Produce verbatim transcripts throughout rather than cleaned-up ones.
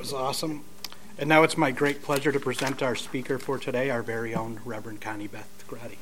was awesome. And now it's my great pleasure to present our speaker for today, our very own Reverend Connie Beth Grady.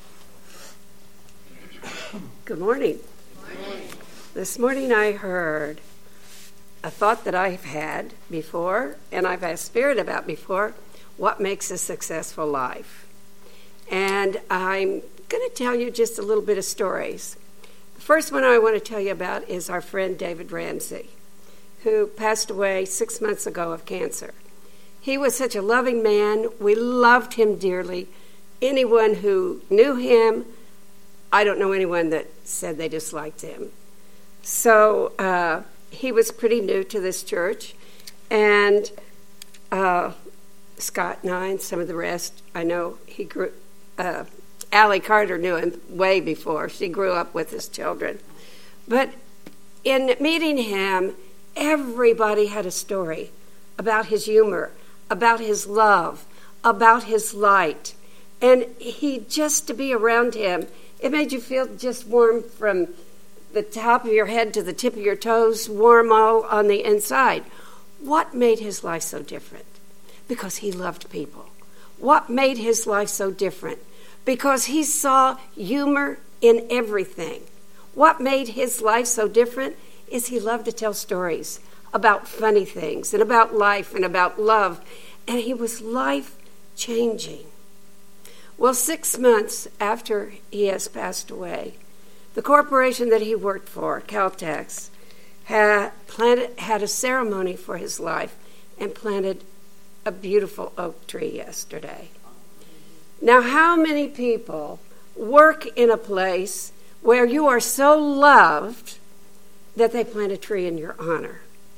Good morning. Good morning. This morning I heard a thought that I've had before, and I've asked Spirit about before, what makes a successful life? And I'm going to tell you just a little bit of stories. The first one I want to tell you about is our friend David Ramsey, who passed away six months ago of cancer. He was such a loving man. We loved him dearly. Anyone who knew him, I don't know anyone that said they disliked him. So uh, he was pretty new to this church, and uh, Scott and I and some of the rest, I know he grew, uh, Allie Carter knew him way before. She grew up with his children. But in meeting him, everybody had a story about his humor, about his love, about his light. And he, just to be around him, it made you feel just warm from the top of your head to the tip of your toes, warm all on the inside. What made his life so different? Because he loved people. What made his life so different? Because he saw humor in everything. What made his life so different is he loved to tell stories about funny things and about life and about love. And he was life-changing. Well, six months after he has passed away, the corporation that he worked for, Caltex, had, planted, had a ceremony for his life and planted a beautiful oak tree yesterday. Now, how many people work in a place where you are so loved that they plant a tree in your honor?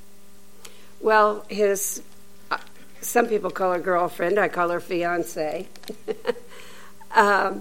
Well, his, uh, some people call her girlfriend, I call her fiance. um,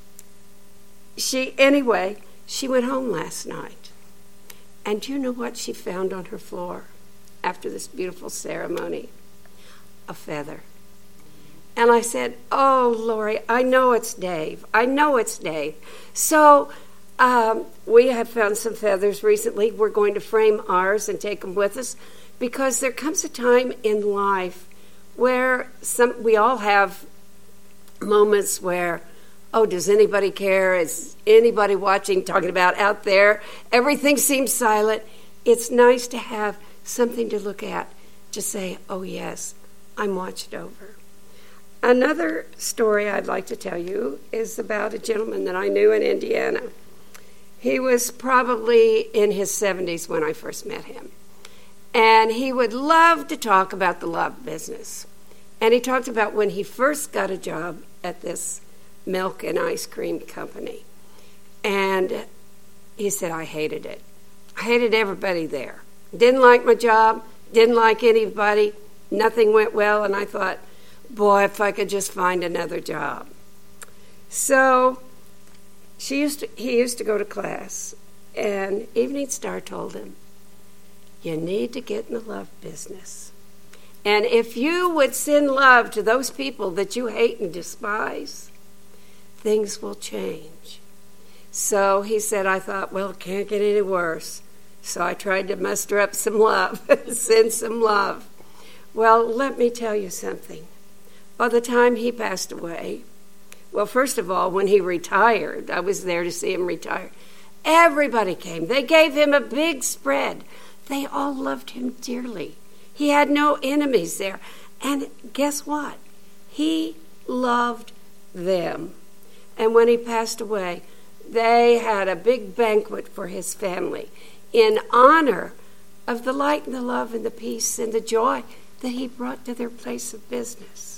she, anyway, she went home last night. And do you know what she found on her floor after this beautiful ceremony? A feather. And I said, oh, Lori, I know it's Dave. I know it's Dave. So um, we have found some feathers recently. We're going to frame ours and take them with us, because there comes a time in life where some we all have moments where, oh, does anybody care? Is anybody watching, talking about out there? Everything seems silent. It's nice to have something to look at, to say, oh, yes, I'm watched over. Another story I'd like to tell you is about a gentleman that I knew in Indiana. He was probably in his seventies when I first met him. And he would love to talk about the love business. And he talked about when he first got a job at this milk and ice cream company. And he said, I hated it. I hated everybody there. Didn't like my job, didn't like anybody, nothing went well, and I thought, boy, if I could just find another job. So she used to, he used to go to class, and Evening Star told him, you need to get in the love business. And if you would send love to those people that you hate and despise, things will change. So he said, I thought, well, it can't get any worse. So I tried to muster up some love, send some love. Well, let me tell you something. By the time he passed away, well, first of all, when he retired, I was there to see him retire. Everybody came. They gave him a big spread. They all loved him dearly. He had no enemies there. And guess what? He loved them. And when he passed away, they had a big banquet for his family in honor of the light and the love and the peace and the joy that he brought to their place of business.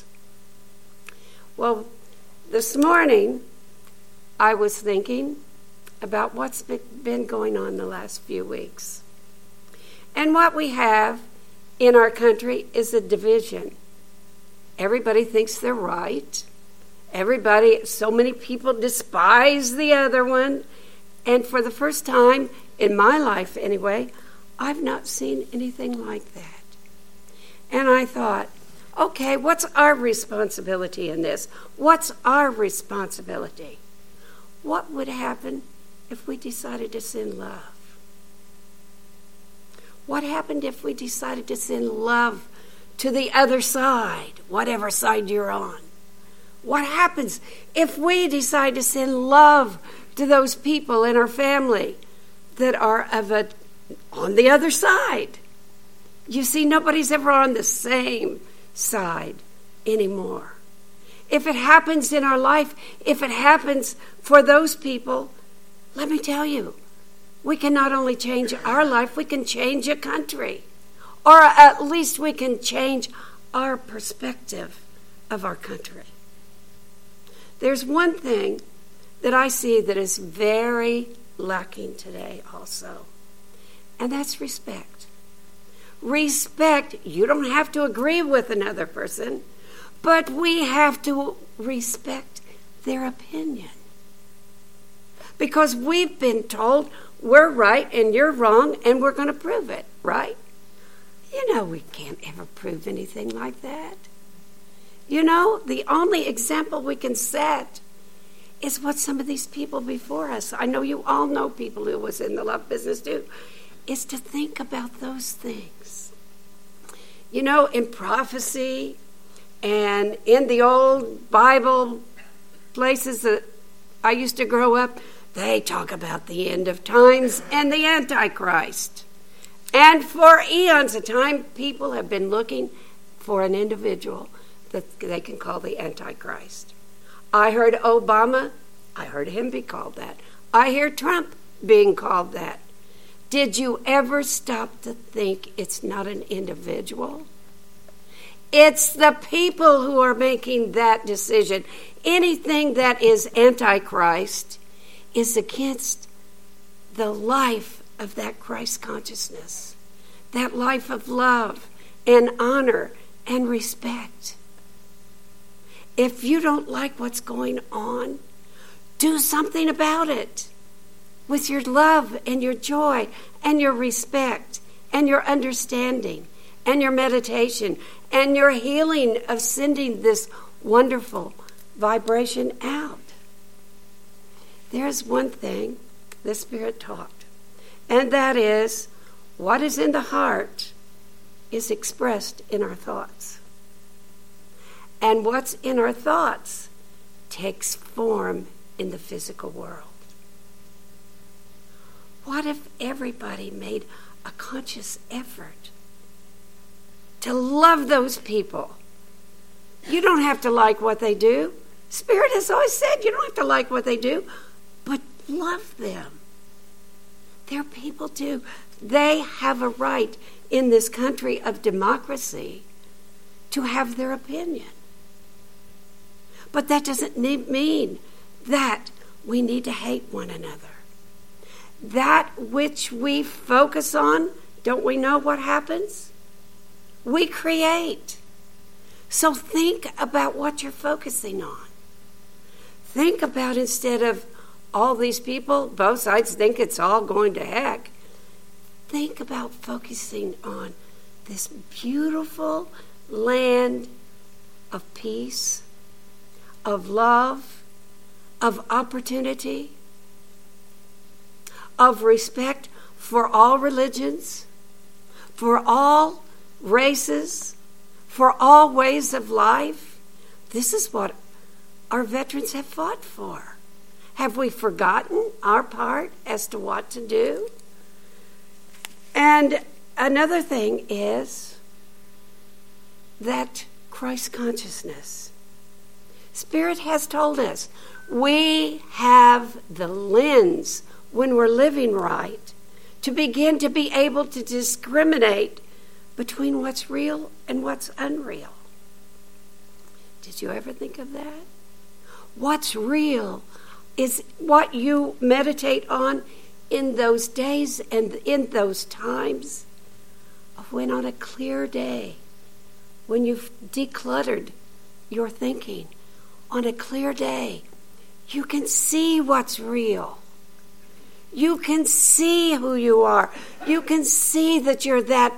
Well, this morning, I was thinking about what's been going on the last few weeks. And what we have in our country is a division. Everybody thinks they're right. Everybody, so many people despise the other one. And for the first time in my life anyway, I've not seen anything like that. And I thought, okay, what's our responsibility in this? What's our responsibility? What would happen if we decided to send love? What happened if we decided to send love to the other side, whatever side you're on? What happens if we decide to send love to those people in our family that are of a, on the other side? You see, nobody's ever on the same side anymore. If it happens in our life, if it happens for those people, let me tell you, we can not only change our life, we can change a country. Or at least we can change our perspective of our country. There's one thing that I see that is very lacking today also, and that's respect. Respect, you don't have to agree with another person, but we have to respect their opinion. Because we've been told we're right and you're wrong and we're going to prove it, right? You know, we can't ever prove anything like that. You know, the only example we can set is what some of these people before us, I know you all know people who was in the love business too, is to think about those things. You know, in prophecy and in the old Bible places that I used to grow up, they talk about the end of times and the Antichrist. And for eons of time, people have been looking for an individual that they can call the Antichrist. I heard Obama, I heard him be called that. I hear Trump being called that. Did you ever stop to think it's not an individual? It's the people who are making that decision. Anything that is Antichrist is against the life of that Christ consciousness, that life of love and honor and respect. If you don't like what's going on, do something about it with your love and your joy and your respect and your understanding and your meditation and your healing of sending this wonderful vibration out. There's one thing the Spirit taught, and that is what is in the heart is expressed in our thoughts. And what's in our thoughts takes form in the physical world. What if everybody made a conscious effort to love those people? You don't have to like what they do. Spirit has always said you don't have to like what they do, but love them. They're people too. They have a right in this country of democracy to have their opinion. But that doesn't need, mean that we need to hate one another. That which we focus on, don't we know what happens? We create. So think about what you're focusing on. Think about, instead of all these people, both sides think it's all going to heck, think about focusing on this beautiful land of peace, of love, of opportunity, of respect for all religions, for all races, for all ways of life. This is what our veterans have fought for. Have we forgotten our part as to what to do? And another thing is that Christ consciousness. Spirit has told us we have the lens when we're living right to begin to be able to discriminate between what's real and what's unreal. Did you ever think of that? What's real is what you meditate on in those days and in those times of when, on a clear day, when you've decluttered your thinking, on a clear day, you can see what's real. You can see who you are. You can see that you're that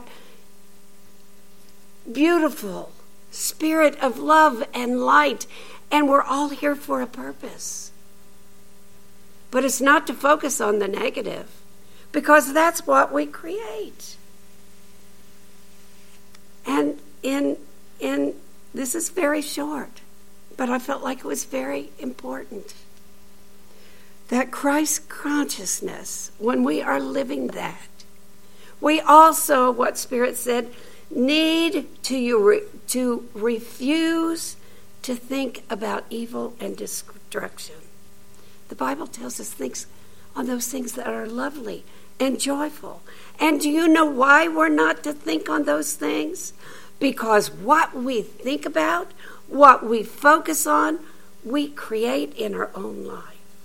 beautiful spirit of love and light, and we're all here for a purpose. But it's not to focus on the negative, because that's what we create. And in in this is very short, but I felt like it was very important. That Christ consciousness, when we are living that, we also, what Spirit said, need to, to refuse to think about evil and destruction. The Bible tells us things on those things that are lovely and joyful. And do you know why we're not to think on those things? Because what we think about, what we focus on, we create in our own life.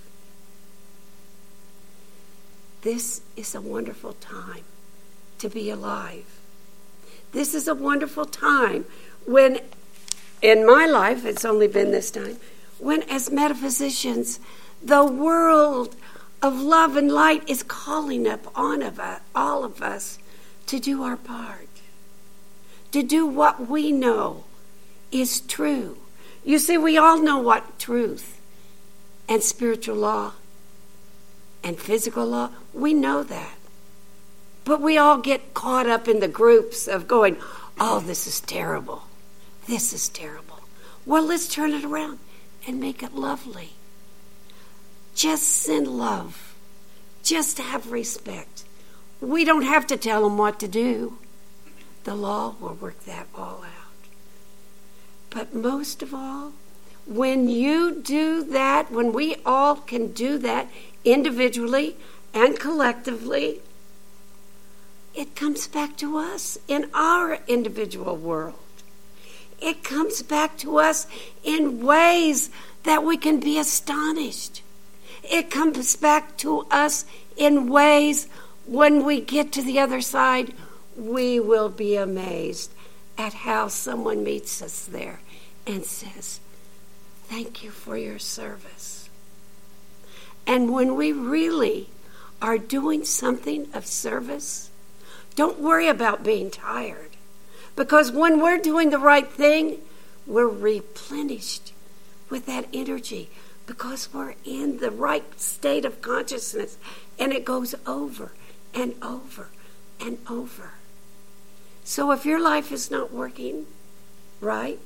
This is a wonderful time to be alive. This is a wonderful time when, in my life, it's only been this time, when as metaphysicians, the world of love and light is calling up on of us, all of us to do our part, to do what we know is true. You see, we all know what truth and spiritual law and physical law, we know that. But we all get caught up in the groups of going, oh, this is terrible. This is terrible. Well, let's turn it around and make it lovely. Just send love. Just have respect. We don't have to tell them what to do. The law will work that all out. But most of all, when you do that, when we all can do that individually and collectively, it comes back to us in our individual world. It comes back to us in ways that we can be astonished. It comes back to us in ways when we get to the other side, we will be amazed at how someone meets us there and says, thank you for your service. And when we really are doing something of service, don't worry about being tired. Because when we're doing the right thing, we're replenished with that energy because we're in the right state of consciousness. And it goes over and over and over. So if your life is not working right,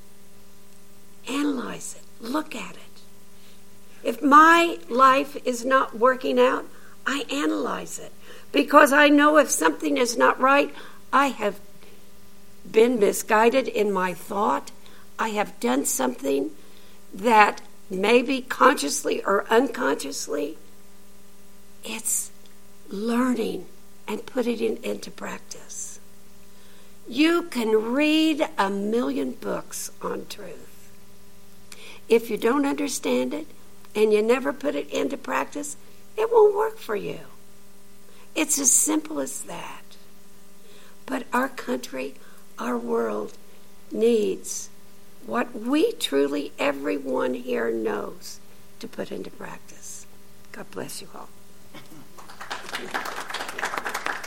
analyze it. Look at it. If my life is not working out, I analyze it. Because I know if something is not right, I have been misguided in my thought. I have done something that maybe consciously or unconsciously, it's learning and putting it into practice. You can read a million books on truth. If you don't understand it and you never put it into practice, it won't work for you. It's as simple as that. But our country, our world needs what we truly, everyone here knows, to put into practice. God bless you all.